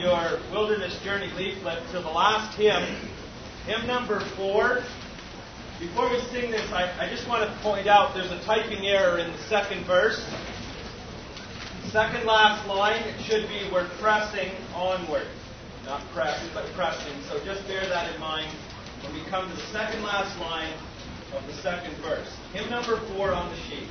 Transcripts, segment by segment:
Your Wilderness Journey leaflet to the last hymn, hymn number 4. Before we sing this, I just want to point out there's a typing error in the second verse. Second last line, it should be "we're pressing onward." Not pressing, but pressing. So just bear that in mind when we come to the second last line of the second verse. Hymn number 4 on the sheet.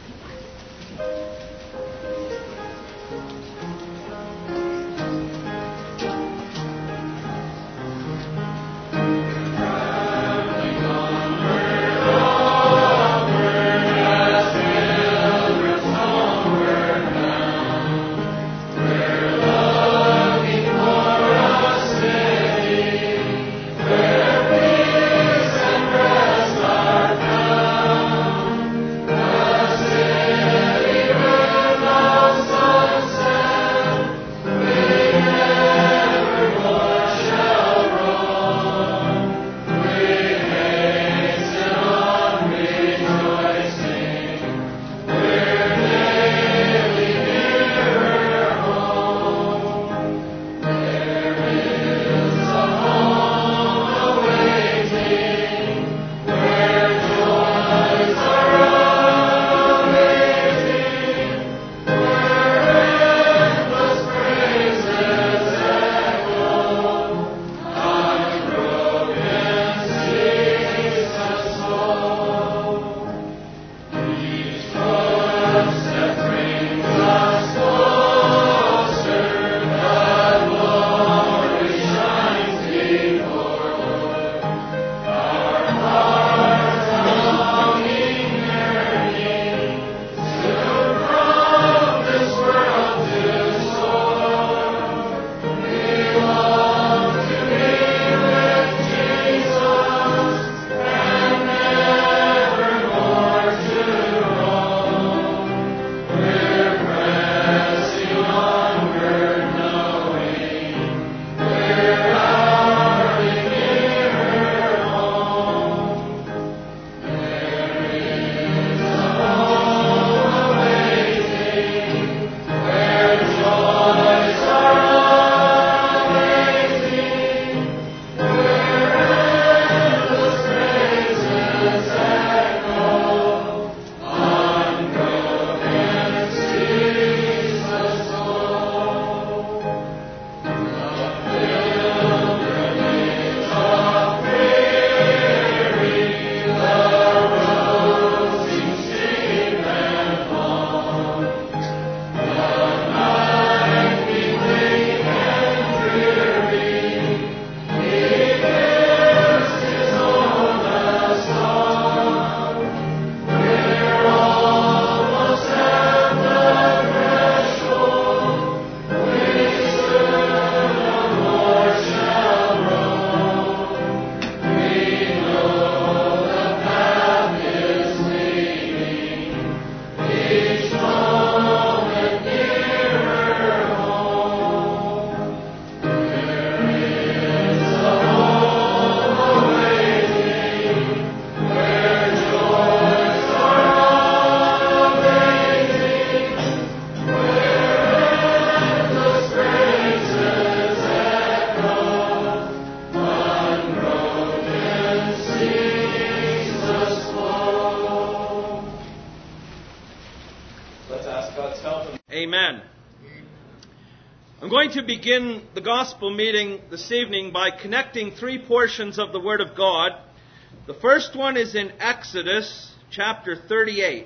Amen. I'm going to begin the gospel meeting this evening by connecting 3 portions of the Word of God. The first one is in Exodus chapter 38.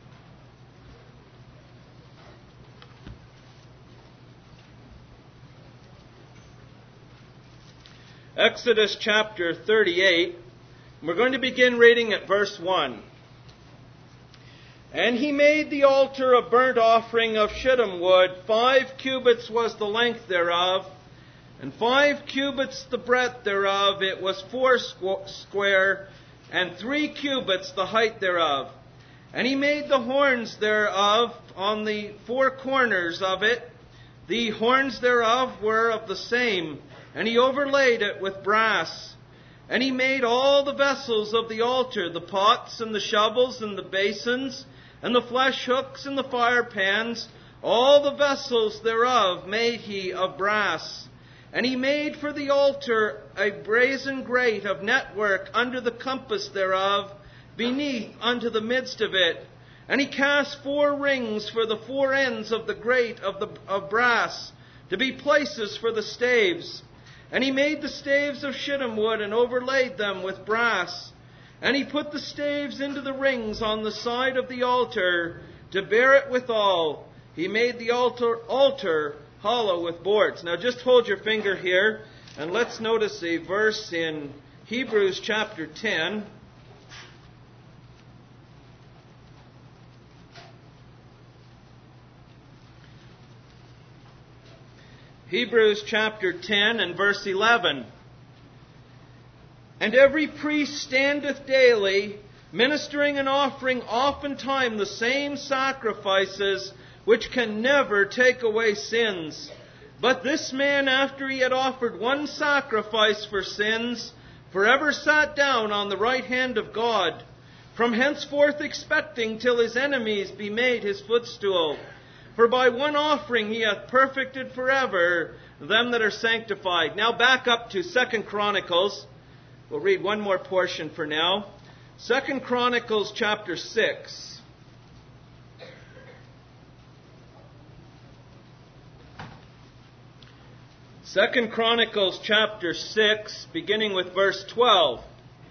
Exodus chapter 38. We're going to begin reading at verse 1. And he made the altar of burnt offering of shittim wood. 5 cubits was the length thereof, and 5 cubits the breadth thereof. It was 4 square, and 3 cubits the height thereof. And he made the horns thereof on the 4 corners of it. The horns thereof were of the same, and he overlaid it with brass. And he made all the vessels of the altar, the pots and the shovels and the basins, and the flesh hooks and the fire pans, all the vessels thereof made he of brass. And he made for the altar a brazen grate of network under the compass thereof, beneath unto the midst of it. And he cast 4 rings for the 4 ends of the grate of brass, to be places for the staves. And he made the staves of shittim wood, and overlaid them with brass. And he put the staves into the rings on the side of the altar, to bear it withal. He made the altar hollow with boards. Now just hold your finger here, and let's notice a verse in Hebrews chapter 10. Hebrews chapter 10 and verse 11. And every priest standeth daily, ministering and offering oftentimes the same sacrifices, which can never take away sins. But this man, after he had offered one sacrifice for sins, forever sat down on the right hand of God, from henceforth expecting till his enemies be made his footstool. For by one offering he hath perfected forever them that are sanctified. Now back up to 2 Chronicles. We'll read one more portion for now. 2 Chronicles chapter 6. Second Chronicles chapter 6, beginning with verse 12.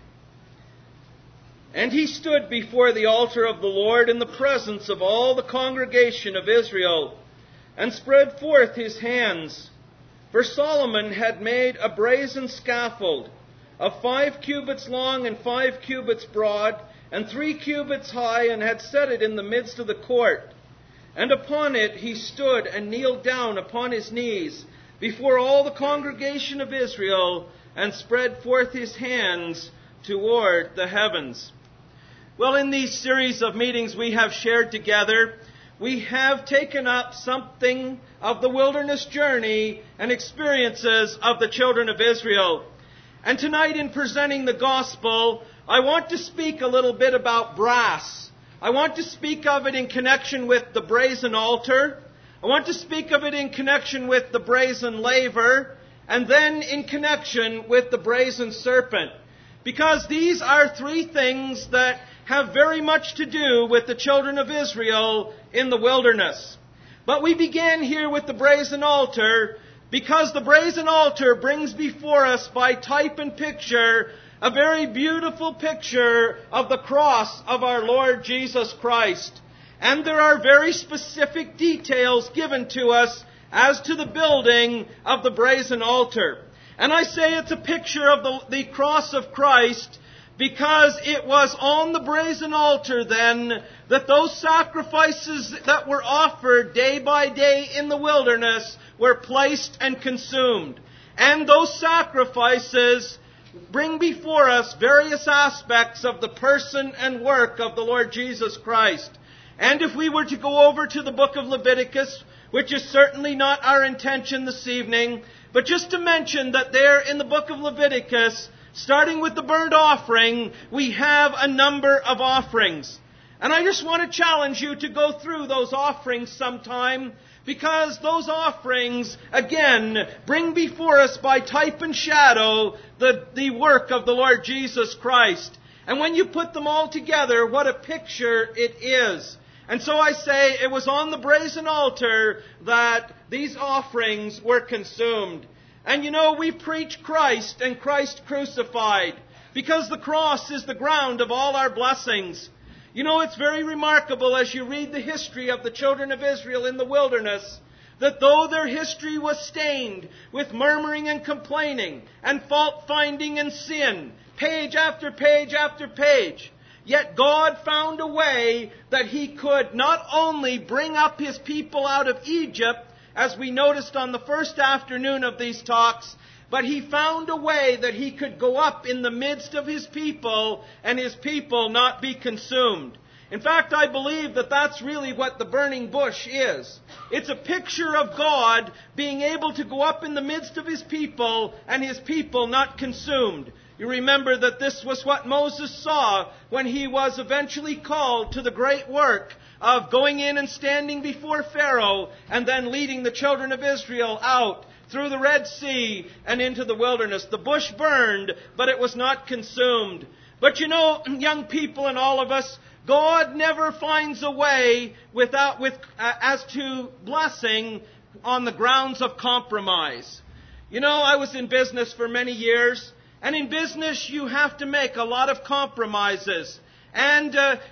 And he stood before the altar of the Lord in the presence of all the congregation of Israel, and spread forth his hands. For Solomon had made a brazen scaffold of 5 cubits long and 5 cubits broad, and 3 cubits high, and had set it in the midst of the court. And upon it he stood and kneeled down upon his knees before all the congregation of Israel, and spread forth his hands toward the heavens. Well, in these series of meetings we have shared together, we have taken up something of the wilderness journey and experiences of the children of Israel. And tonight, in presenting the gospel, I want to speak a little bit about brass. I want to speak of it in connection with the brazen altar. I want to speak of it in connection with the brazen laver, and then in connection with the brazen serpent. Because these are 3 things that have very much to do with the children of Israel in the wilderness. But we began here with the brazen altar, because the brazen altar brings before us by type and picture a very beautiful picture of the cross of our Lord Jesus Christ. And there are very specific details given to us as to the building of the brazen altar. And I say it's a picture of the cross of Christ, because it was on the brazen altar then that those sacrifices that were offered day by day in the wilderness were placed and consumed. And those sacrifices bring before us various aspects of the person and work of the Lord Jesus Christ. And if we were to go over to the book of Leviticus, which is certainly not our intention this evening, but just to mention that there in the book of Leviticus, starting with the burnt offering, we have a number of offerings. And I just want to challenge you to go through those offerings sometime, because those offerings, again, bring before us by type and shadow the work of the Lord Jesus Christ. And when you put them all together, what a picture it is. And so I say it was on the brazen altar that these offerings were consumed. And you know, we preach Christ and Christ crucified, because the cross is the ground of all our blessings. You know, it's very remarkable as you read the history of the children of Israel in the wilderness, that though their history was stained with murmuring and complaining and fault-finding and sin, page after page after page, yet God found a way that He could not only bring up His people out of Egypt, as we noticed on the first afternoon of these talks, but He found a way that He could go up in the midst of His people and His people not be consumed. In fact, I believe that that's really what the burning bush is. It's a picture of God being able to go up in the midst of His people and His people not consumed. You remember that this was what Moses saw when he was eventually called to the great work of going in and standing before Pharaoh and then leading the children of Israel out through the Red Sea and into the wilderness. The bush burned, but it was not consumed. But you know, young people and all of us, God never finds a way as to blessing on the grounds of compromise. You know, I was in business for many years, and in business you have to make a lot of compromises. And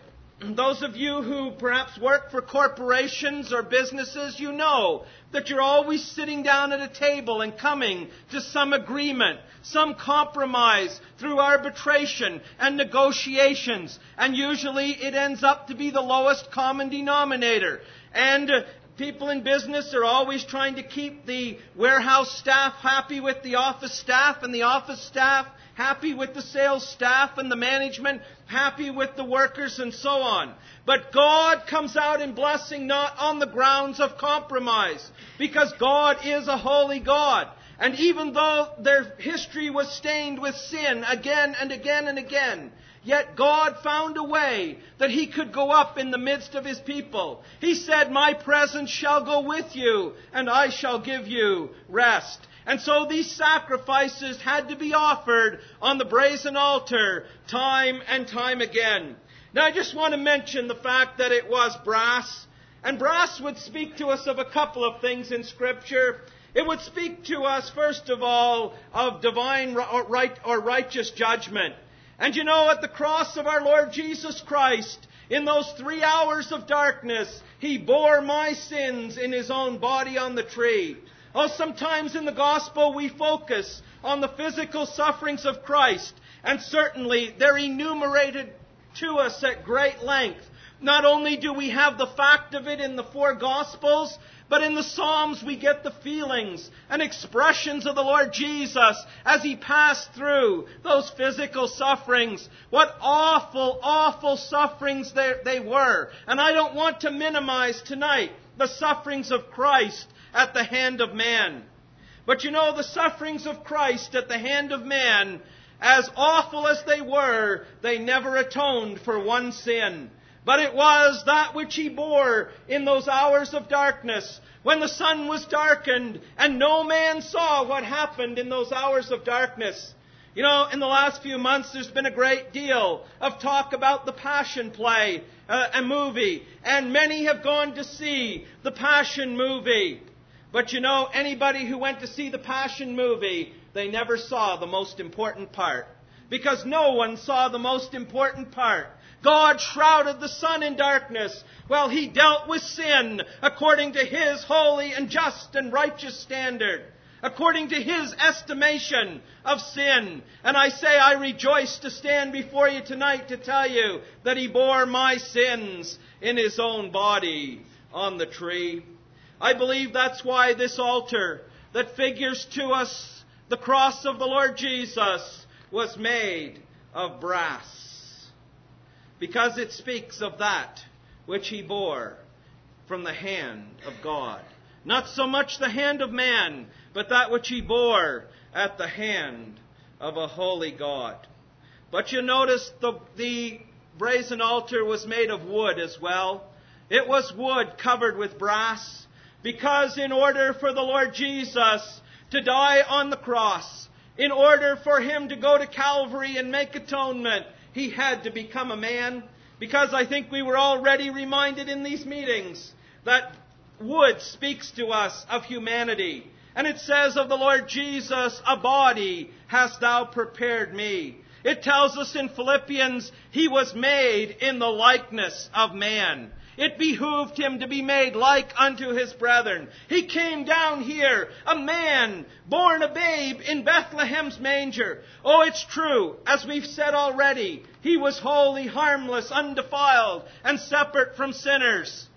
those of you who perhaps work for corporations or businesses, you know that you're always sitting down at a table and coming to some agreement, some compromise through arbitration and negotiations. And usually it ends up to be the lowest common denominator. And people in business are always trying to keep the warehouse staff happy with the office staff, and the office staff happy with the sales staff, and the management happy with the workers, and so on. But God comes out in blessing not on the grounds of compromise, because God is a holy God. And even though their history was stained with sin again and again and again, yet God found a way that He could go up in the midst of His people. He said, "My presence shall go with you, and I shall give you rest." And so these sacrifices had to be offered on the brazen altar time and time again. Now I just want to mention the fact that it was brass. And brass would speak to us of a couple of things in Scripture. It would speak to us, first of all, of divine or righteous judgment. And you know, at the cross of our Lord Jesus Christ, in those 3 hours of darkness, He bore my sins in His own body on the tree. Oh, sometimes in the gospel we focus on the physical sufferings of Christ, and certainly they're enumerated to us at great length. Not only do we have the fact of it in the 4 gospels, but in the Psalms we get the feelings and expressions of the Lord Jesus as He passed through those physical sufferings. What awful, awful sufferings they were. And I don't want to minimize tonight the sufferings of Christ at the hand of man. But you know, the sufferings of Christ at the hand of man, as awful as they were, they never atoned for one sin. But it was that which He bore in those hours of darkness, when the sun was darkened and no man saw what happened in those hours of darkness. You know, in the last few months there's been a great deal of talk about the Passion Play, a movie. And many have gone to see the Passion movie. But you know, anybody who went to see the Passion movie, they never saw the most important part. Because no one saw the most important part. God shrouded the sun in darkness while He dealt with sin according to His holy and just and righteous standard, according to His estimation of sin. And I say, I rejoice to stand before you tonight to tell you that He bore my sins in His own body on the tree. I believe that's why this altar that figures to us the cross of the Lord Jesus was made of brass. Because it speaks of that which He bore from the hand of God. Not so much the hand of man, but that which He bore at the hand of a holy God. But you notice the brazen altar was made of wood as well. It was wood covered with brass. Because in order for the Lord Jesus to die on the cross, in order for Him to go to Calvary and make atonement, He had to become a man. Because I think we were already reminded in these meetings that wood speaks to us of humanity. And it says of the Lord Jesus, "A body hast Thou prepared me." It tells us in Philippians, He was made in the likeness of man. It behooved Him to be made like unto His brethren. He came down here, a man, born a babe in Bethlehem's manger. Oh, it's true, as we've said already, He was holy, harmless, undefiled, and separate from sinners.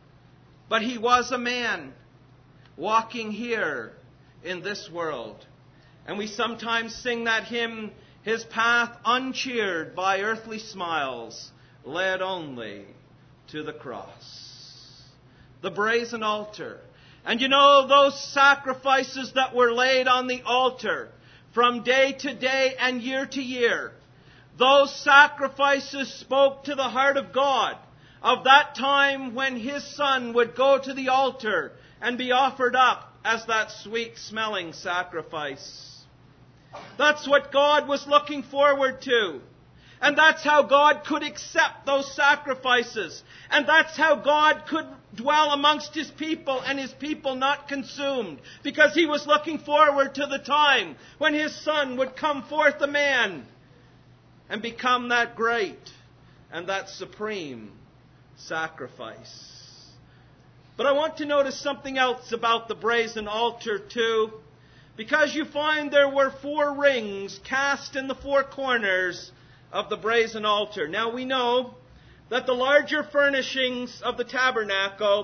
But He was a man, walking here in this world. And we sometimes sing that hymn, "His path uncheered by earthly smiles, led only to the cross." The brazen altar. And you know, those sacrifices that were laid on the altar from day to day and year to year, those sacrifices spoke to the heart of God of that time when His Son would go to the altar and be offered up as that sweet-smelling sacrifice. That's what God was looking forward to. And that's how God could accept those sacrifices. And that's how God could dwell amongst His people and His people not consumed. Because He was looking forward to the time when His Son would come forth a man and become that great and that supreme sacrifice. But I want to notice something else about the brazen altar too. Because you find there were 4 rings cast in the 4 corners of the brazen altar. Now we know that the larger furnishings of the tabernacle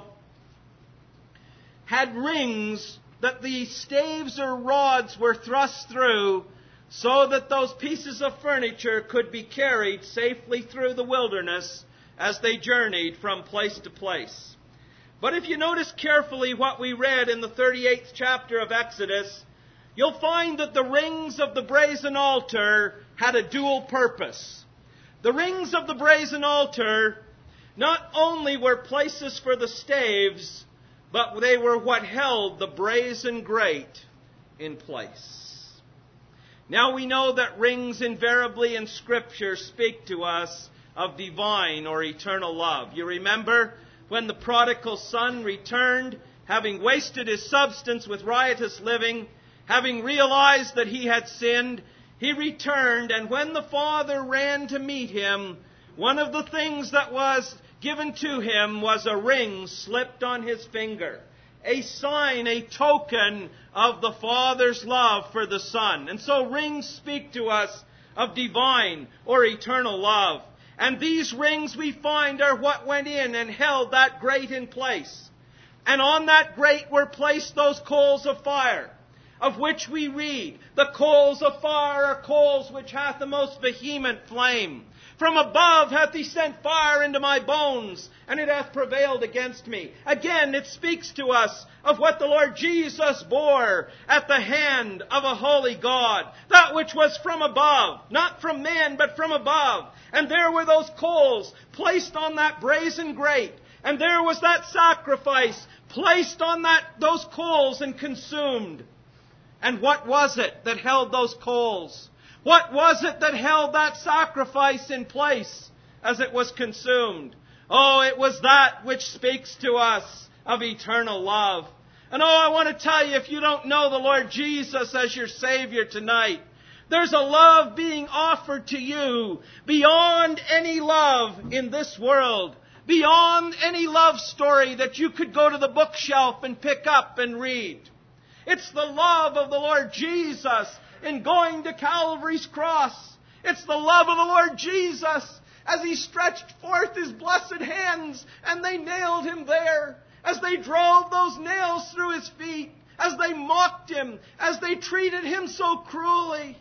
had rings that the staves or rods were thrust through so that those pieces of furniture could be carried safely through the wilderness as they journeyed from place to place. But if you notice carefully what we read in the 38th chapter of Exodus, you'll find that the rings of the brazen altar had a dual purpose. The rings of the brazen altar not only were places for the staves, but they were what held the brazen grate in place. Now we know that rings invariably in Scripture speak to us of divine or eternal love. You remember when the prodigal son returned, having wasted his substance with riotous living, having realized that he had sinned, he returned, and when the father ran to meet him, one of the things that was given to him was a ring slipped on his finger. A sign, a token of the Father's love for the Son. And so rings speak to us of divine or eternal love. And these rings we find are what went in and held that grate in place. And on that grate were placed those coals of fire, of which we read, the coals of fire are coals which hath the most vehement flame. From above hath He sent fire into my bones, and it hath prevailed against me. Again, it speaks to us of what the Lord Jesus bore at the hand of a holy God. That which was from above, not from man, but from above. And there were those coals placed on that brazen grate. And there was that sacrifice placed on those coals and consumed. And what was it that held those coals? What was it that held that sacrifice in place as it was consumed? Oh, it was that which speaks to us of eternal love. And oh, I want to tell you, if you don't know the Lord Jesus as your Savior tonight, there's a love being offered to you beyond any love in this world, beyond any love story that you could go to the bookshelf and pick up and read. It's the love of the Lord Jesus in going to Calvary's cross. It's the love of the Lord Jesus as He stretched forth His blessed hands and they nailed Him there, as they drove those nails through His feet, as they mocked Him, as they treated Him so cruelly.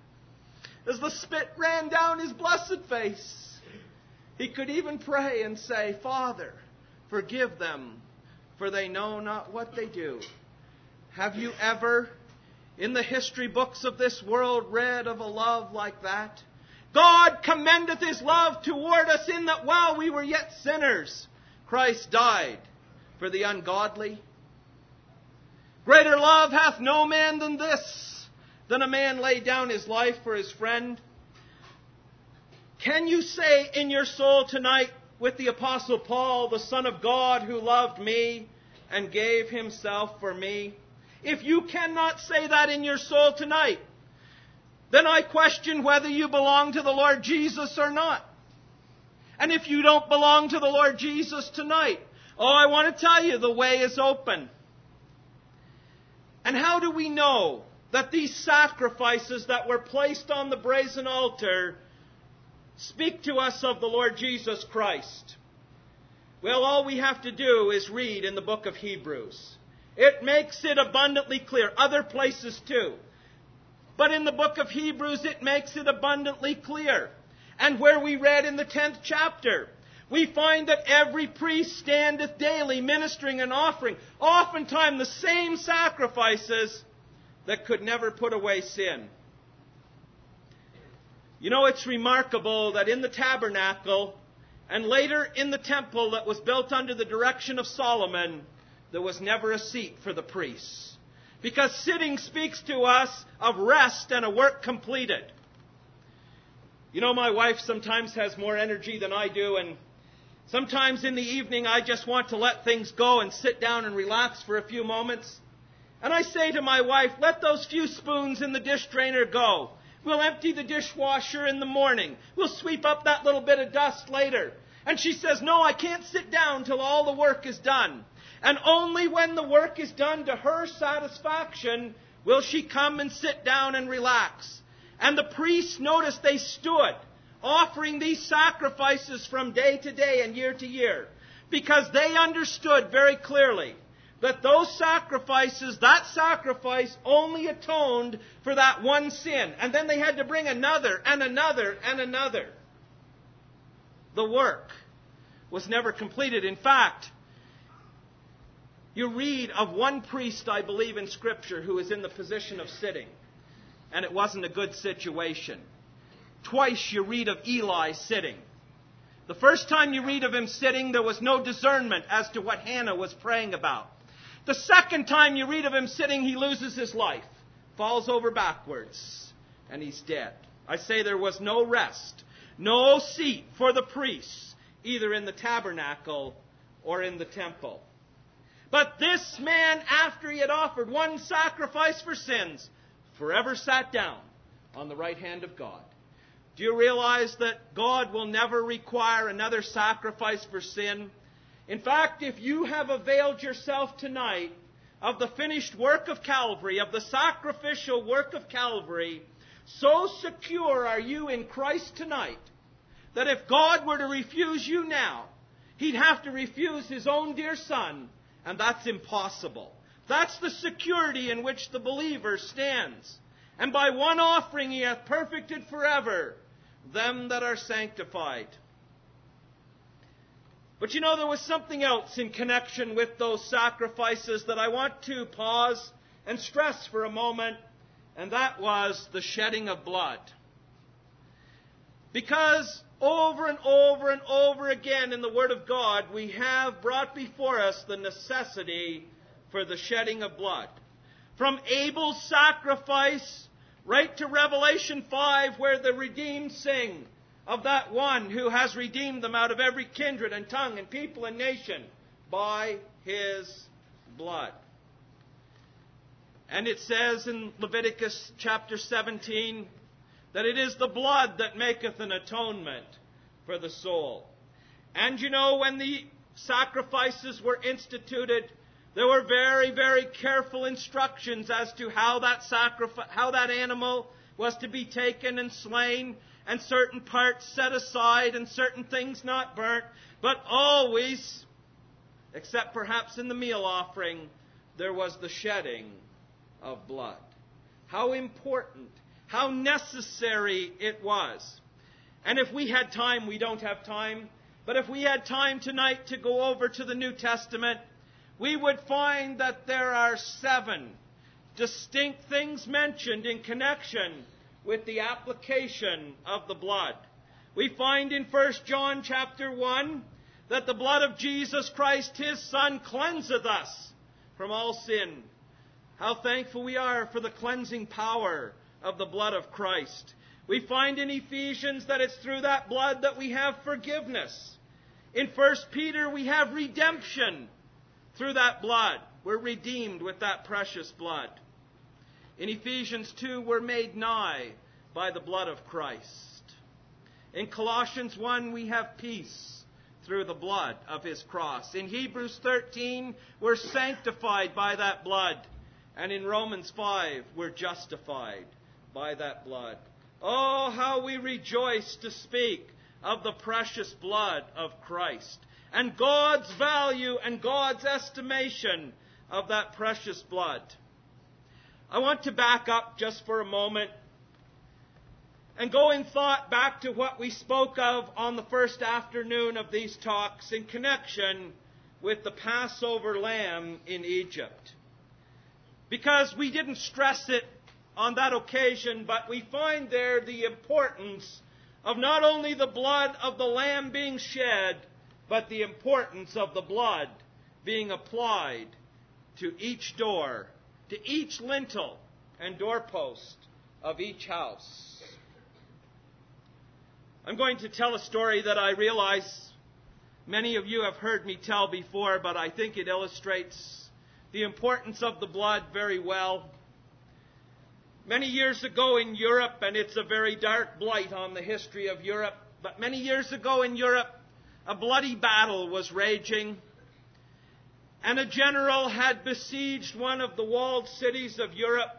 As the spit ran down His blessed face, He could even pray and say, Father, forgive them, for they know not what they do. Have you ever, in the history books of this world, read of a love like that? God commendeth His love toward us in that while we were yet sinners, Christ died for the ungodly. Greater love hath no man than this, than a man lay down his life for his friend. Can you say in your soul tonight with the Apostle Paul, the Son of God who loved me and gave Himself for me? If you cannot say that in your soul tonight, then I question whether you belong to the Lord Jesus or not. And if you don't belong to the Lord Jesus tonight, oh, I want to tell you, the way is open. And how do we know that these sacrifices that were placed on the brazen altar speak to us of the Lord Jesus Christ? Well, all we have to do is read in the book of Hebrews. It makes it abundantly clear. Other places too. But in the book of Hebrews, it makes it abundantly clear. And where we read in the 10th chapter, we find that every priest standeth daily ministering and offering, oftentimes the same sacrifices that could never put away sin. You know, it's remarkable that in the tabernacle and later in the temple that was built under the direction of Solomon, there was never a seat for the priests. Because sitting speaks to us of rest and a work completed. You know, my wife sometimes has more energy than I do, and sometimes in the evening I just want to let things go and sit down and relax for a few moments. And I say to my wife, let those few spoons in the dish drainer go. We'll empty the dishwasher in the morning. We'll sweep up that little bit of dust later. And she says, no, I can't sit down till all the work is done. And only when the work is done to her satisfaction will she come and sit down and relax. And the priests, notice, they stood offering these sacrifices from day to day and year to year, because they understood very clearly that those sacrifices, that sacrifice only atoned for that one sin. And then they had to bring another and another and another. The work was never completed. In fact, you read of one priest, I believe, in Scripture who was in the position of sitting. And it wasn't a good situation. Twice you read of Eli sitting. The first time you read of him sitting, there was no discernment as to what Hannah was praying about. The second time you read of him sitting, he loses his life, falls over backwards, and he's dead. I say there was no rest, no seat for the priests, either in the tabernacle or in the temple. But this man, after he had offered one sacrifice for sins, forever sat down on the right hand of God. Do you realize that God will never require another sacrifice for sin? In fact, if you have availed yourself tonight of the finished work of Calvary, of the sacrificial work of Calvary, so secure are you in Christ tonight that if God were to refuse you now, He'd have to refuse His own dear Son, and that's impossible. That's the security in which the believer stands. And by one offering He hath perfected forever them that are sanctified. But you know, there was something else in connection with those sacrifices that I want to pause and stress for a moment, and that was the shedding of blood. Because over and over and over again in the Word of God, we have brought before us the necessity for the shedding of blood. From Abel's sacrifice right to Revelation 5, where the redeemed sing of that one who has redeemed them out of every kindred and tongue and people and nation by His blood. And it says in Leviticus chapter 17 that it is the blood that maketh an atonement for the soul. And you know, when the sacrifices were instituted, there were very, very careful instructions as to how that animal was to be taken and slain, and certain parts set aside and certain things not burnt. But always, except perhaps in the meal offering, there was the shedding of blood. How important, how necessary it was. And if we had time, we don't have time, but if we had time tonight to go over to the New Testament, we would find that there are 7 distinct things mentioned in connection with the application of the blood. We find in 1 John chapter 1 that the blood of Jesus Christ, His Son, cleanseth us from all sin. How thankful we are for the cleansing power of the blood of Christ. We find in Ephesians that it's through that blood that we have forgiveness. In 1 Peter we have redemption. Through that blood, we're redeemed with that precious blood. In Ephesians 2, we're made nigh by the blood of Christ. In Colossians 1, we have peace through the blood of His cross. In Hebrews 13, we're sanctified by that blood. And in Romans 5, we're justified by that blood. Oh, how we rejoice to speak of the precious blood of Christ, and God's value and God's estimation of that precious blood. I want to back up just for a moment and go in thought back to what we spoke of on the first afternoon of these talks in connection with the Passover lamb in Egypt. Because we didn't stress it on that occasion, but we find there the importance of not only the blood of the lamb being shed, but the importance of the blood being applied to each door, to each lintel and doorpost of each house. I'm going to tell a story that I realize many of you have heard me tell before, but I think it illustrates the importance of the blood very well. Many years ago in Europe, and it's a very dark blight on the history of Europe, but many years ago in Europe, a bloody battle was raging, and a general had besieged one of the walled cities of Europe.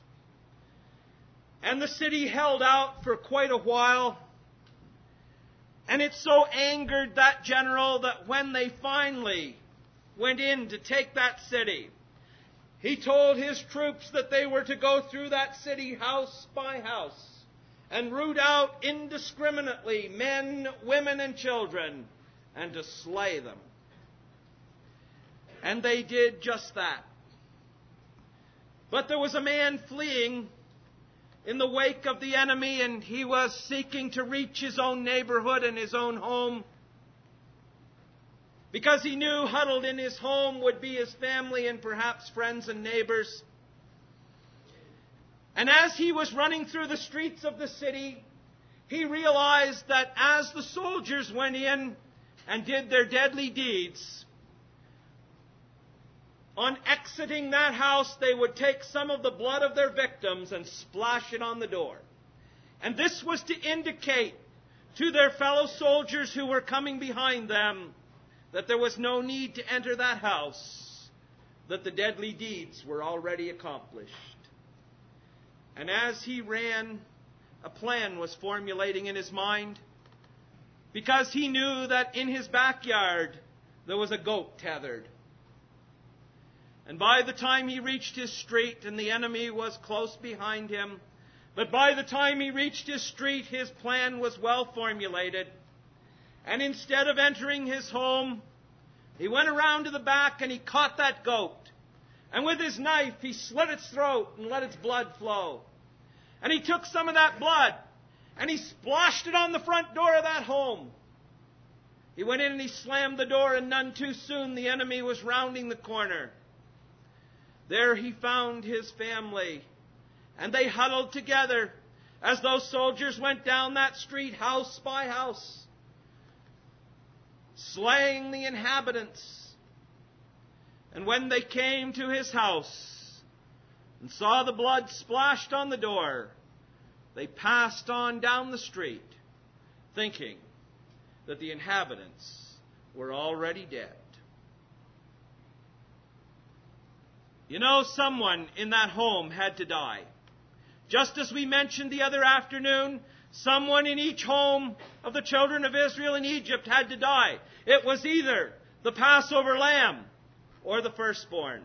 And the city held out for quite a while. And it so angered that general that when they finally went in to take that city, he told his troops that they were to go through that city house by house and root out indiscriminately men, women, and children, and to slay them. And they did just that. But there was a man fleeing in the wake of the enemy, and he was seeking to reach his own neighborhood and his own home, because he knew huddled in his home would be his family and perhaps friends and neighbors. And as he was running through the streets of the city, he realized that as the soldiers went in and did their deadly deeds, on exiting that house, they would take some of the blood of their victims and splash it on the door. And this was to indicate to their fellow soldiers who were coming behind them that there was no need to enter that house, that the deadly deeds were already accomplished. And as he ran, a plan was formulating in his mind, because he knew that in his backyard there was a goat tethered. And by the time he reached his street, and the enemy was close behind him, but by the time he reached his street, his plan was well formulated. And instead of entering his home, he went around to the back and he caught that goat. And with his knife, he slit its throat and let its blood flow. And he took some of that blood and he splashed it on the front door of that home. He went in and he slammed the door, and none too soon the enemy was rounding the corner. There he found his family, and they huddled together as those soldiers went down that street house by house, slaying the inhabitants. And when they came to his house and saw the blood splashed on the door, they passed on down the street, thinking that the inhabitants were already dead. You know, someone in that home had to die. Just as we mentioned the other afternoon, someone in each home of the children of Israel in Egypt had to die. It was either the Passover lamb or the firstborn.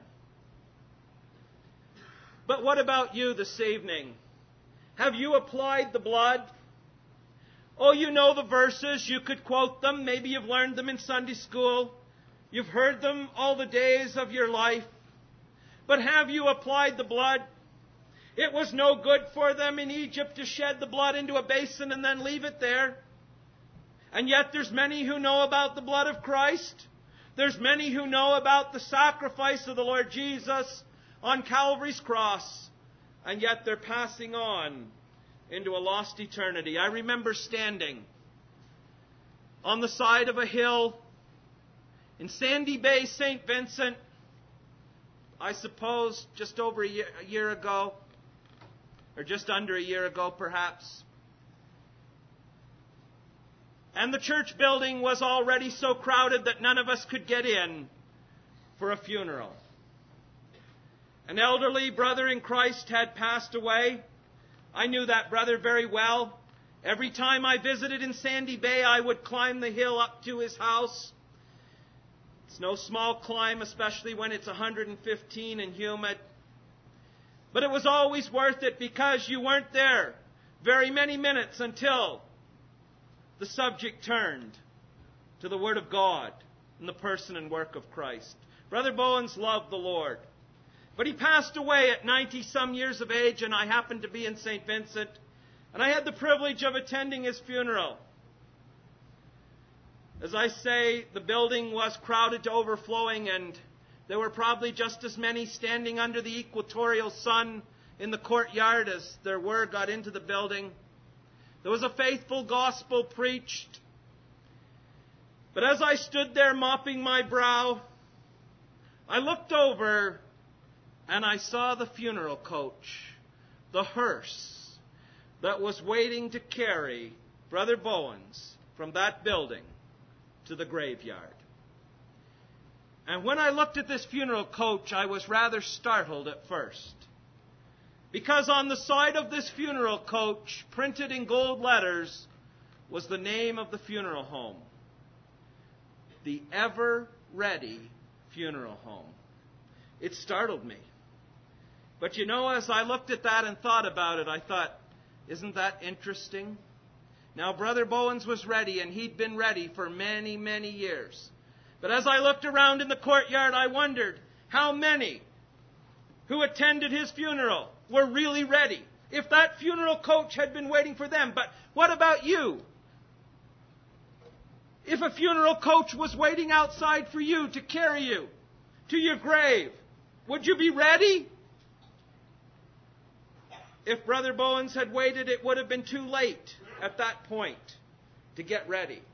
But what about you this evening? Have you applied the blood? Oh, you know the verses. You could quote them. Maybe you've learned them in Sunday school. You've heard them all the days of your life. But have you applied the blood? It was no good for them in Egypt to shed the blood into a basin and then leave it there. And yet there's many who know about the blood of Christ. There's many who know about the sacrifice of the Lord Jesus on Calvary's cross. And yet they're passing on into a lost eternity. I remember standing on the side of a hill in Sandy Bay, St. Vincent, I suppose just over a year ago, or just under a year ago perhaps. And the church building was already so crowded that none of us could get in for a funeral. An elderly brother in Christ had passed away. I knew that brother very well. Every time I visited in Sandy Bay, I would climb the hill up to his house. It's no small climb, especially when it's 115 and humid. But it was always worth it, because you weren't there very many minutes until the subject turned to the Word of God and the person and work of Christ. Brother Bowens loved the Lord. But he passed away at 90-some years of age, and I happened to be in St. Vincent, and I had the privilege of attending his funeral. As I say, the building was crowded to overflowing, and There were probably just as many standing under the equatorial sun in the courtyard as there were got into the building. There was a faithful gospel preached. But as I stood there mopping my brow, I looked over and I saw the funeral coach, the hearse that was waiting to carry Brother Bowens from that building to the graveyard. And when I looked at this funeral coach, I was rather startled at first. Because on the side of this funeral coach, printed in gold letters, was the name of the funeral home. The Ever Ready Funeral Home. It startled me. But you know, as I looked at that and thought about it, I thought, isn't that interesting? Now, Brother Bowens was ready, and he'd been ready for many, many years. But as I looked around in the courtyard, I wondered how many who attended his funeral were really ready. If that funeral coach had been waiting for them. But what about you? If a funeral coach was waiting outside for you to carry you to your grave, would you be ready? If Brother Bowens had waited, it would have been too late at that point to get ready.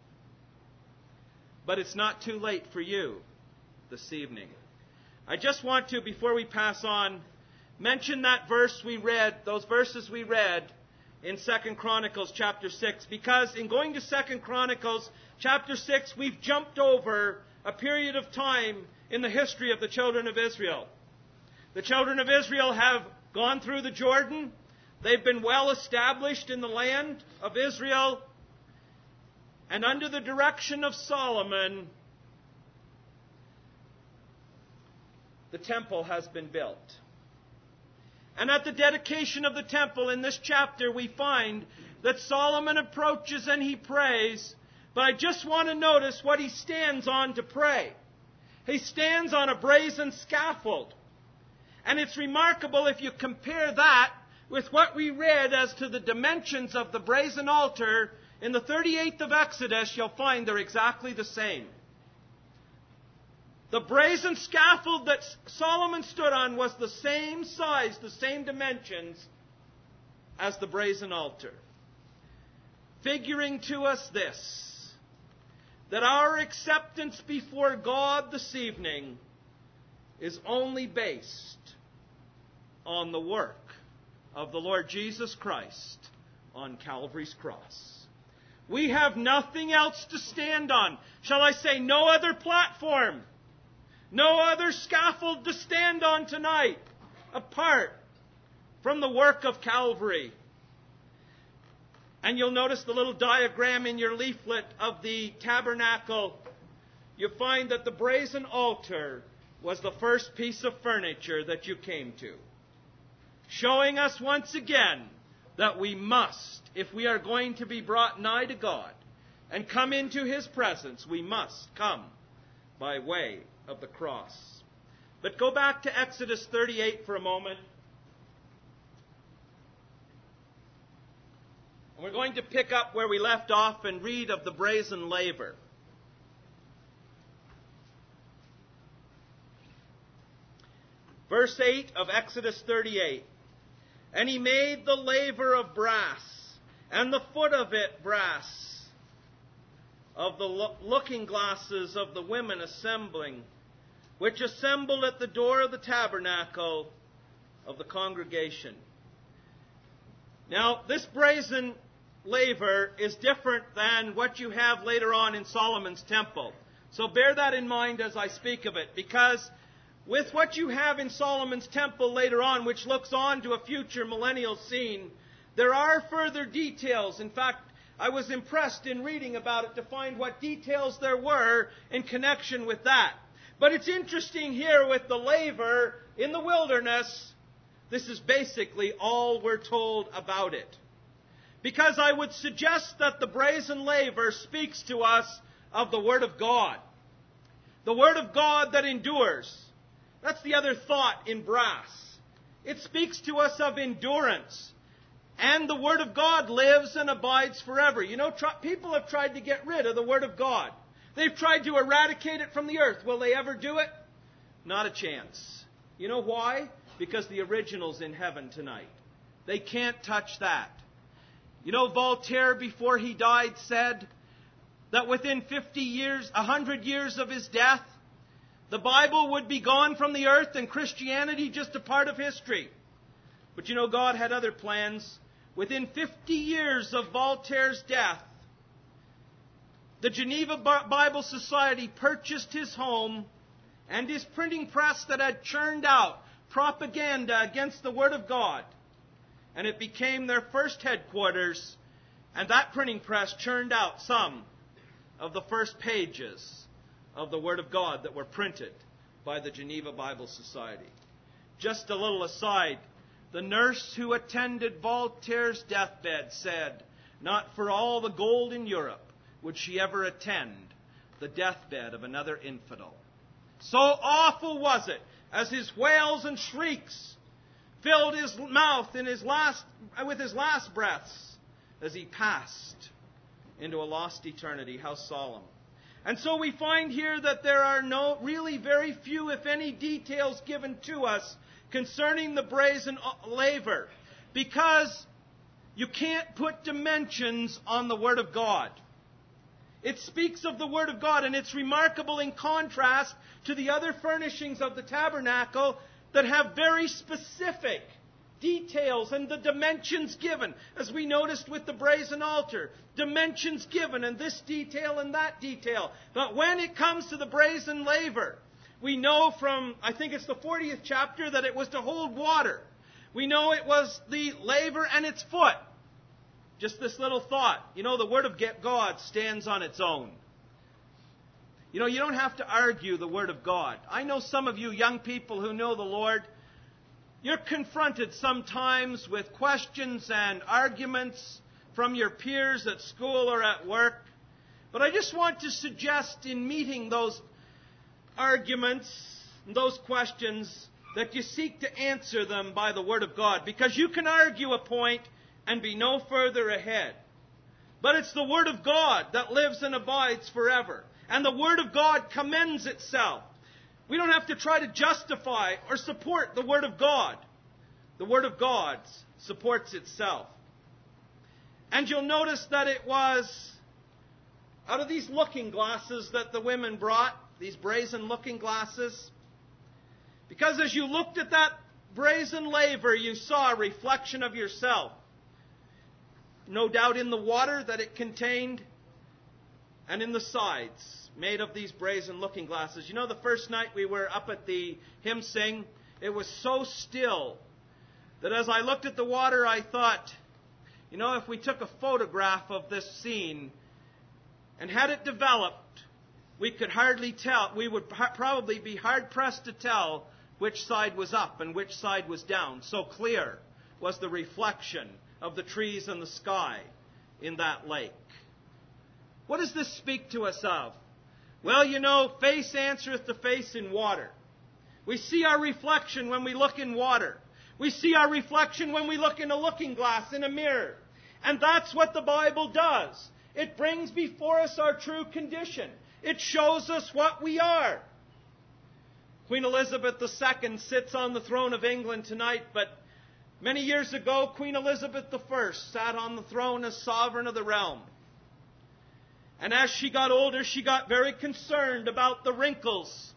But it's not too late for you this evening. I just want to, before we pass on, mention that verse we read, those verses we read in 2 Chronicles chapter 6. Because in going to 2 Chronicles chapter 6, we've jumped over a period of time in the history of the children of Israel. The children of Israel have gone through the Jordan. They've been well established in the land of Israel. And under the direction of Solomon, the temple has been built. And at the dedication of the temple in this chapter, we find that Solomon approaches and he prays. But I just want to notice what he stands on to pray. He stands on a brazen scaffold. And it's remarkable if you compare that with what we read as to the dimensions of the brazen altar in the 38th of Exodus, you'll find they're exactly the same. The brazen scaffold that Solomon stood on was the same size, the same dimensions as the brazen altar. Figuring to us this, that our acceptance before God this evening is only based on the work of the Lord Jesus Christ on Calvary's cross. We have nothing else to stand on. Shall I say, no other platform, no other scaffold to stand on tonight, apart from the work of Calvary. And you'll notice the little diagram in your leaflet of the tabernacle. You find that the brazen altar was the first piece of furniture that you came to, showing us once again that we must, if we are going to be brought nigh to God and come into His presence, we must come by way of the cross. But go back to Exodus 38 for a moment. And we're going to pick up where we left off and read of the brazen laver. Verse 8 of Exodus 38. And he made the laver of brass, and the foot of it brass, of the looking glasses of the women assembling, which assembled at the door of the tabernacle of the congregation. Now, this brazen laver is different than what you have later on in Solomon's temple. So bear that in mind as I speak of it, because with what you have in Solomon's temple later on, which looks on to a future millennial scene, there are further details. In fact, I was impressed in reading about it to find what details there were in connection with that. But it's interesting here with the laver in the wilderness, this is basically all we're told about it. Because I would suggest that the brazen laver speaks to us of the Word of God. The Word of God that endures. That's the other thought in brass. It speaks to us of endurance. And the Word of God lives and abides forever. You know, people have tried to get rid of the Word of God. They've tried to eradicate it from the earth. Will they ever do it? Not a chance. You know why? Because the original's in heaven tonight. They can't touch that. You know, Voltaire, before he died, said that within 50 years, 100 years of his death, the Bible would be gone from the earth and Christianity just a part of history. But you know, God had other plans. Within 50 years of Voltaire's death, the Geneva Bible Society purchased his home and his printing press that had churned out propaganda against the Word of God. And it became their first headquarters, and that printing press churned out some of the first pages of the Word of God that were printed by the Geneva Bible Society. Just a little aside, the nurse who attended Voltaire's deathbed said, not for all the gold in Europe would she ever attend the deathbed of another infidel. So awful was it, as his wails and shrieks filled his mouth with his last breaths as he passed into a lost eternity. How solemn. And so we find here that there are really very few, if any, details given to us concerning the brazen laver, because you can't put dimensions on the Word of God. It speaks of the Word of God, and it's remarkable in contrast to the other furnishings of the tabernacle that have very specific details and the dimensions given, as we noticed with the brazen altar. Dimensions given, and this detail and that detail. But when it comes to the brazen laver, we know from, I think it's the 40th chapter, that it was to hold water. We know it was the laver and its foot. Just this little thought. You know, the Word of God stands on its own. You know, you don't have to argue the Word of God. I know some of you young people who know the Lord, you're confronted sometimes with questions and arguments from your peers at school or at work. But I just want to suggest in meeting those arguments, those questions, that you seek to answer them by the Word of God. Because you can argue a point and be no further ahead. But it's the Word of God that lives and abides forever. And the Word of God commends itself. We don't have to try to justify or support the Word of God. The Word of God supports itself. And you'll notice that it was out of these looking glasses that the women brought, these brazen looking glasses. Because as you looked at that brazen laver, you saw a reflection of yourself. No doubt in the water that it contained, and in the sides, made of these brazen looking glasses. You know, the first night we were up at the hymn sing, it was so still that as I looked at the water, I thought, you know, if we took a photograph of this scene and had it developed, we could hardly tell, we would probably be hard-pressed to tell which side was up and which side was down. So clear was the reflection of the trees and the sky in that lake. What does this speak to us of? Well, you know, face answereth to face in water. We see our reflection when we look in water. We see our reflection when we look in a looking glass, in a mirror. And that's what the Bible does. It brings before us our true condition. It shows us what we are. Queen Elizabeth II sits on the throne of England tonight, but many years ago, Queen Elizabeth I sat on the throne as sovereign of the realm. And as she got older, she got very concerned about the wrinkles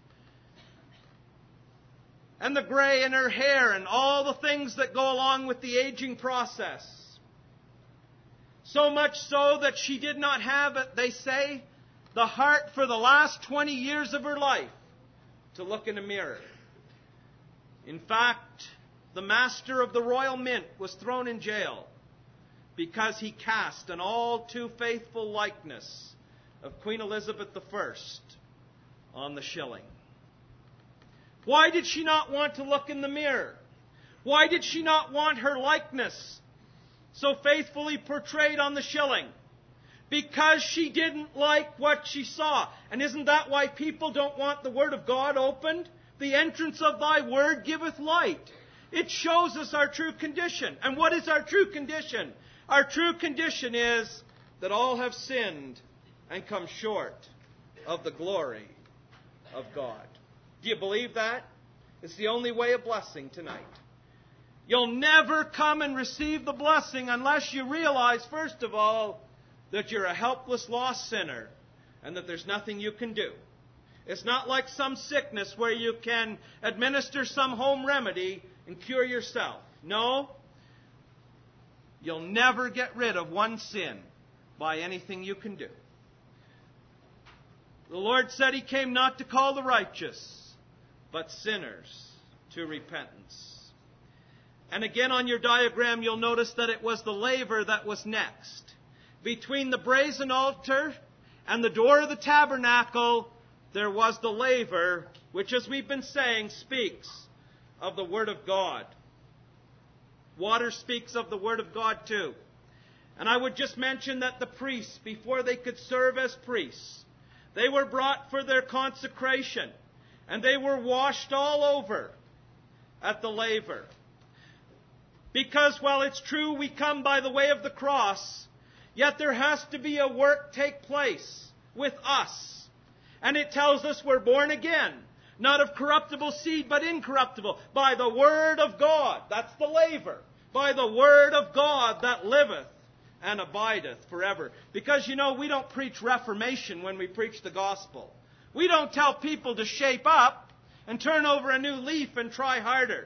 and the gray in her hair and all the things that go along with the aging process. So much so that she did not have, they say, the heart for the last 20 years of her life to look in a mirror. In fact, the master of the Royal Mint was thrown in jail because he cast an all too faithful likeness of Queen Elizabeth I on the shilling. Why did she not want to look in the mirror? Why did she not want her likeness so faithfully portrayed on the shilling? Because she didn't like what she saw. And isn't that why people don't want the Word of God opened? The entrance of thy Word giveth light. It shows us our true condition. And what is our true condition? Our true condition is that all have sinned and come short of the glory of God. Do you believe that? It's the only way of blessing tonight. You'll never come and receive the blessing unless you realize, first of all, that you're a helpless, lost sinner and that there's nothing you can do. It's not like some sickness where you can administer some home remedy and cure yourself. No. You'll never get rid of one sin by anything you can do. The Lord said He came not to call the righteous, but sinners to repentance. And again on your diagram you'll notice that it was the laver that was next. Between the brazen altar and the door of the tabernacle, there was the laver, which, as we've been saying, speaks of the Word of God. Water speaks of the Word of God too. And I would just mention that the priests, before they could serve as priests, they were brought for their consecration, and they were washed all over at the laver. Because while it's true we come by the way of the cross, yet there has to be a work take place with us. And it tells us we're born again, not of corruptible seed, but incorruptible, by the Word of God. That's the laver. By the Word of God that liveth and abideth forever. Because, you know, we don't preach reformation when we preach the gospel. We don't tell people to shape up and turn over a new leaf and try harder.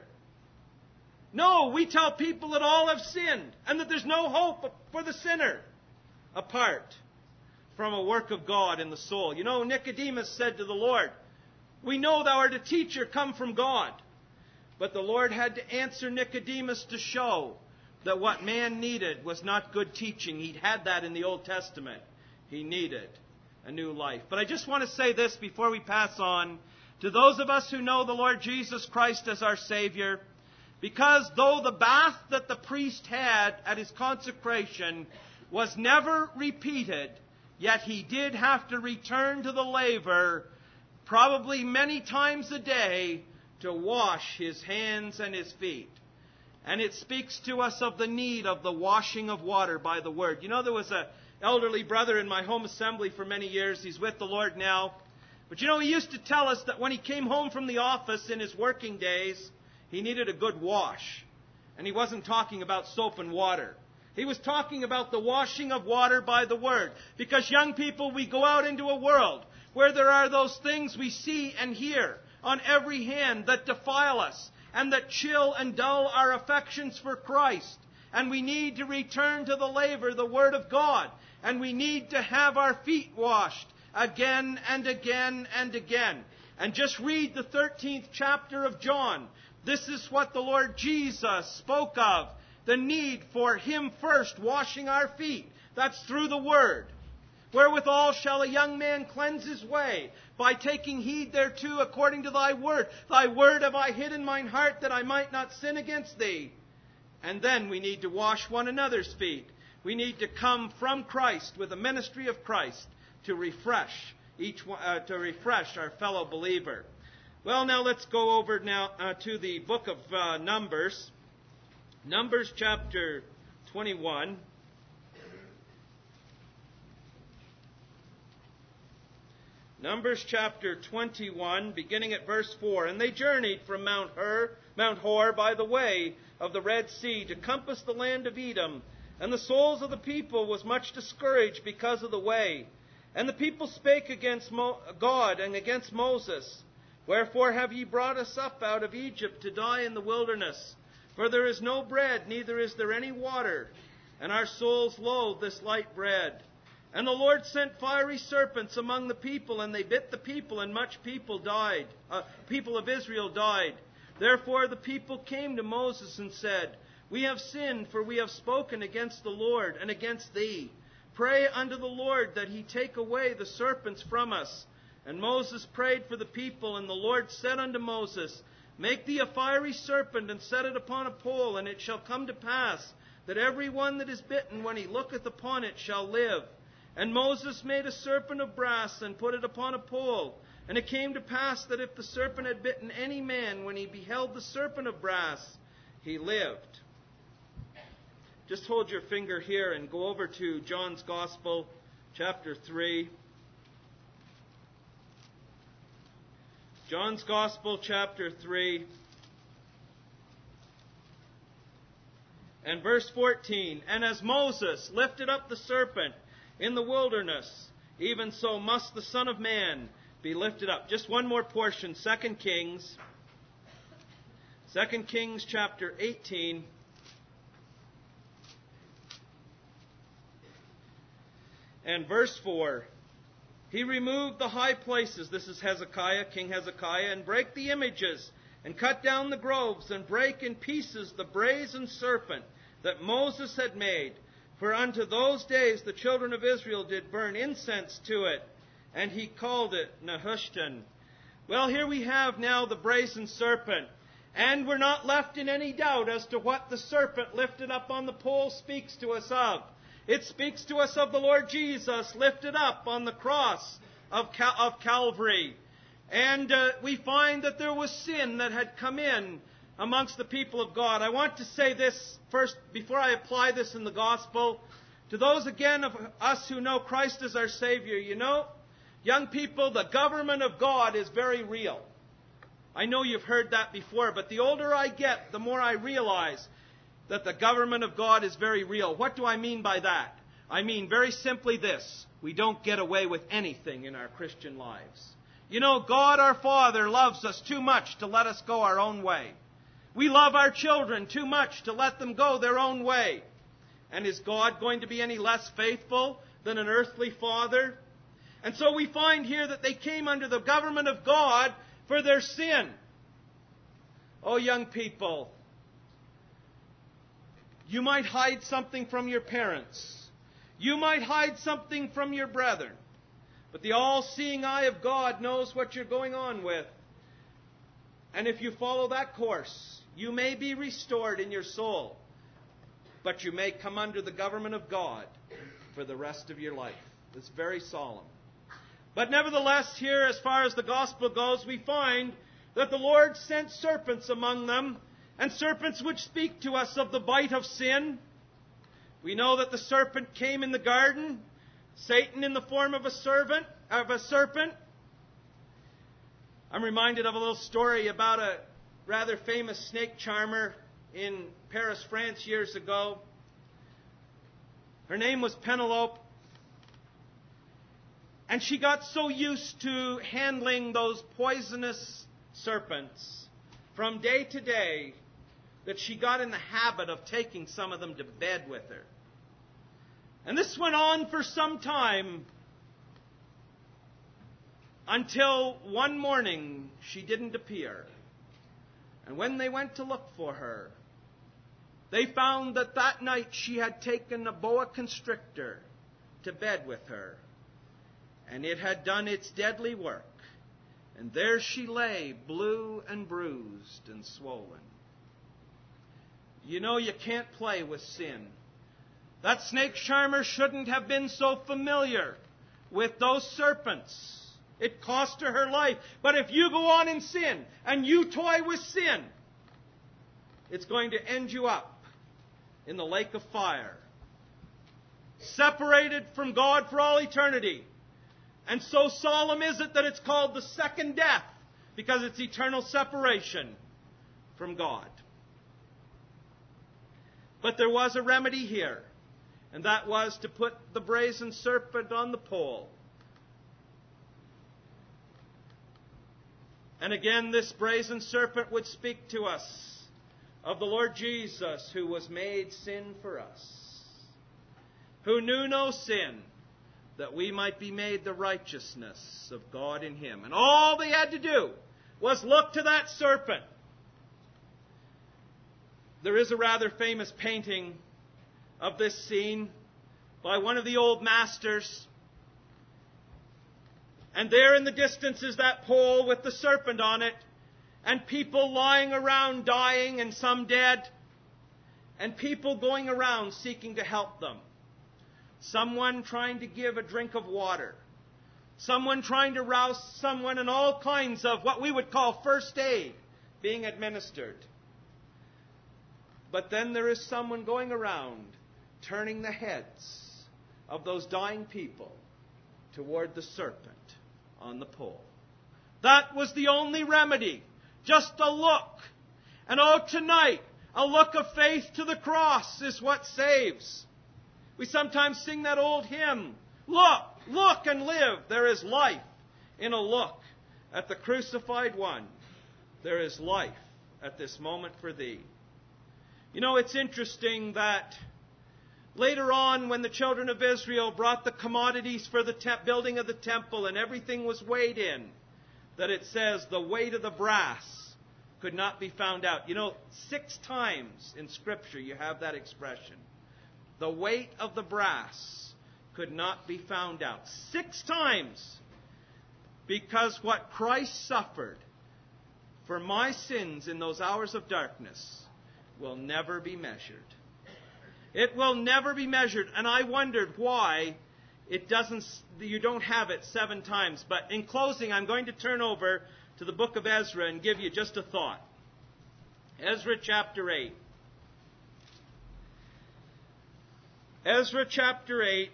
No, we tell people that all have sinned and that there's no hope for the sinner apart from a work of God in the soul. You know, Nicodemus said to the Lord, "We know thou art a teacher come from God." But the Lord had to answer Nicodemus to show that what man needed was not good teaching. He'd had that in the Old Testament. He needed a new life. But I just want to say this before we pass on. To those of us who know the Lord Jesus Christ as our Savior, because though the bath that the priest had at his consecration was never repeated, yet he did have to return to the laver probably many times a day to wash his hands and his feet. And it speaks to us of the need of the washing of water by the Word. You know, there was an elderly brother in my home assembly for many years. He's with the Lord now. But you know, he used to tell us that when he came home from the office in his working days, he needed a good wash. And he wasn't talking about soap and water. He was talking about the washing of water by the Word. Because young people, we go out into a world where there are those things we see and hear on every hand that defile us and that chill and dull our affections for Christ. And we need to return to the laver, the Word of God. And we need to have our feet washed again and again and again. And just read the 13th chapter of John. This is what the Lord Jesus spoke of. The need for Him first washing our feet. That's through the Word. Wherewithal shall a young man cleanse his way? By taking heed thereto according to thy word. Thy word have I hid in mine heart that I might not sin against thee. And then we need to wash one another's feet. We need to come from Christ with the ministry of Christ to refresh our fellow believer. Well, now let's go over now to the book of Numbers. Numbers chapter 21. Numbers chapter 21, beginning at verse 4. And they journeyed from Mount Hor by the way of the Red Sea to compass the land of Edom. And the souls of the people was much discouraged because of the way. And the people spake against God and against Moses. Wherefore have ye brought us up out of Egypt to die in the wilderness? For there is no bread, neither is there any water. And our souls loathe this light bread. And the Lord sent fiery serpents among the people, and they bit the people, and much people died. People of Israel died. Therefore the people came to Moses and said, We have sinned, for we have spoken against the Lord and against thee. Pray unto the Lord that he take away the serpents from us. And Moses prayed for the people, and the Lord said unto Moses, Make thee a fiery serpent, and set it upon a pole, and it shall come to pass that every one that is bitten, when he looketh upon it, shall live. And Moses made a serpent of brass, and put it upon a pole. And it came to pass that if the serpent had bitten any man, when he beheld the serpent of brass, he lived. Just hold your finger here and go over to John's Gospel, chapter 3. John's Gospel, chapter 3, and verse 14. And as Moses lifted up the serpent in the wilderness, even so must the Son of Man be lifted up. Just one more portion, 2 Kings. 2 Kings chapter 18. And verse 4. He removed the high places, this is Hezekiah, King Hezekiah, and brake the images, and cut down the groves, and brake in pieces the brazen serpent that Moses had made. For unto those days the children of Israel did burn incense to it, and he called it Nehushtan. Well, here we have now the brazen serpent, and we're not left in any doubt as to what the serpent lifted up on the pole speaks to us of. It speaks to us of the Lord Jesus lifted up on the cross of Calvary. And we find that there was sin that had come in amongst the people of God. I want to say this first, before I apply this in the gospel, to those again of us who know Christ as our Savior. You know, young people, the government of God is very real. I know you've heard that before, but the older I get, the more I realize that the government of God is very real. What do I mean by that? I mean very simply this: we don't get away with anything in our Christian lives. You know, God our Father loves us too much to let us go our own way. We love our children too much to let them go their own way. And is God going to be any less faithful than an earthly father? And so we find here that they came under the government of God for their sin. Oh, young people, you might hide something from your parents. You might hide something from your brethren. But the all-seeing eye of God knows what you're going on with. And if you follow that course, you may be restored in your soul. But you may come under the government of God for the rest of your life. It's very solemn. But nevertheless, here, as far as the gospel goes, we find that the Lord sent serpents among them, and serpents which speak to us of the bite of sin. We know that the serpent came in the garden, Satan in the form of a serpent. I'm reminded of a little story about a rather famous snake charmer in Paris, France, years ago. Her name was Penelope. And she got so used to handling those poisonous serpents from day to day that she got in the habit of taking some of them to bed with her. And this went on for some time until one morning she didn't appear. And when they went to look for her, they found that that night she had taken a boa constrictor to bed with her. And it had done its deadly work. And there she lay, blue and bruised and swollen. You know, you can't play with sin. That snake charmer shouldn't have been so familiar with those serpents. It cost her life. But if you go on in sin and you toy with sin, it's going to end you up in the lake of fire, separated from God for all eternity. And so solemn is it that it's called the second death, because it's eternal separation from God. But there was a remedy here, and that was to put the brazen serpent on the pole. And again, this brazen serpent would speak to us of the Lord Jesus, who was made sin for us, who knew no sin, that we might be made the righteousness of God in Him. And all they had to do was look to that serpent. There is a rather famous painting of this scene by one of the old masters. And there in the distance is that pole with the serpent on it, and people lying around dying and some dead, and people going around seeking to help them. Someone trying to give a drink of water. Someone trying to rouse someone, and all kinds of what we would call first aid being administered. But then there is someone going around turning the heads of those dying people toward the serpent on the pole. That was the only remedy. Just a look. And tonight, a look of faith to the cross is what saves. We sometimes sing that old hymn, look, look and live. There is life in a look at the crucified one. There is life at this moment for thee. You know, it's interesting that later on, when the children of Israel brought the commodities for the building of the temple and everything was weighed in, that it says the weight of the brass could not be found out. You know, 6 times in Scripture you have that expression. The weight of the brass could not be found out. 6 times. Because what Christ suffered for my sins in those hours of darkness will never be measured. It will never be measured. And I wondered why you don't have it 7 times. But in closing, I'm going to turn over to the book of Ezra and give you just a thought. Ezra chapter 8. Ezra chapter 8.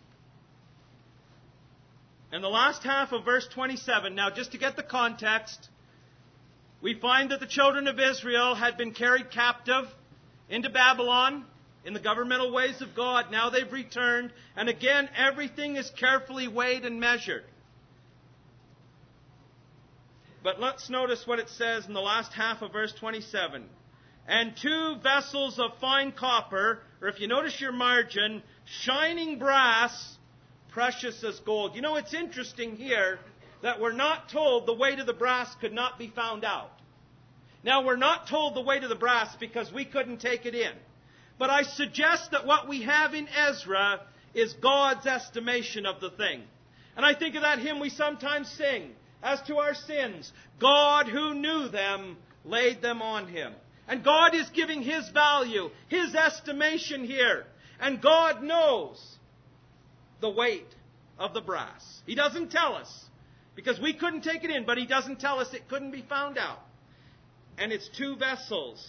And the last half of verse 27. Now, just to get the context, we find that the children of Israel had been carried captive into Babylon in the governmental ways of God. Now they've returned. And again, everything is carefully weighed and measured. But let's notice what it says in the last half of verse 27. And 2 vessels of fine copper, or if you notice your margin, shining brass, precious as gold. You know, it's interesting here that we're not told the weight of the brass could not be found out. Now, we're not told the weight of the brass because we couldn't take it in. But I suggest that what we have in Ezra is God's estimation of the thing. And I think of that hymn we sometimes sing. As to our sins, God who knew them laid them on him. And God is giving his value, his estimation here. And God knows the weight of the brass. He doesn't tell us, because we couldn't take it in, but he doesn't tell us it couldn't be found out. And it's 2 vessels.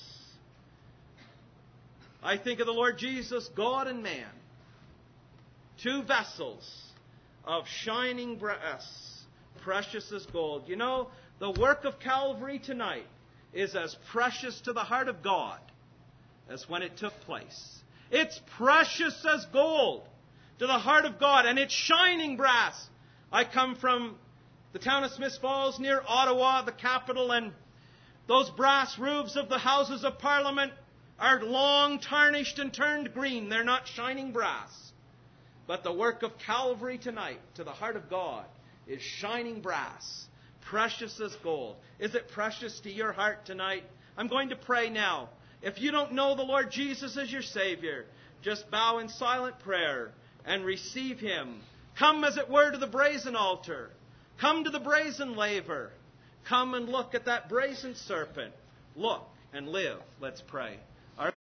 I think of the Lord Jesus, God and man. 2 vessels of shining brass, precious as gold. You know, the work of Calvary tonight is as precious to the heart of God as when it took place. It's precious as gold to the heart of God, and it's shining brass. I come from the town of Smiths Falls near Ottawa, the capital, and those brass roofs of the Houses of Parliament are long tarnished and turned green. They're not shining brass. But the work of Calvary tonight to the heart of God is shining brass, precious as gold. Is it precious to your heart tonight? I'm going to pray now. If you don't know the Lord Jesus as your Savior, just bow in silent prayer and receive him. Come, as it were, to the brazen altar. Come to the brazen laver. Come and look at that brazen serpent. Look and live. Let's pray.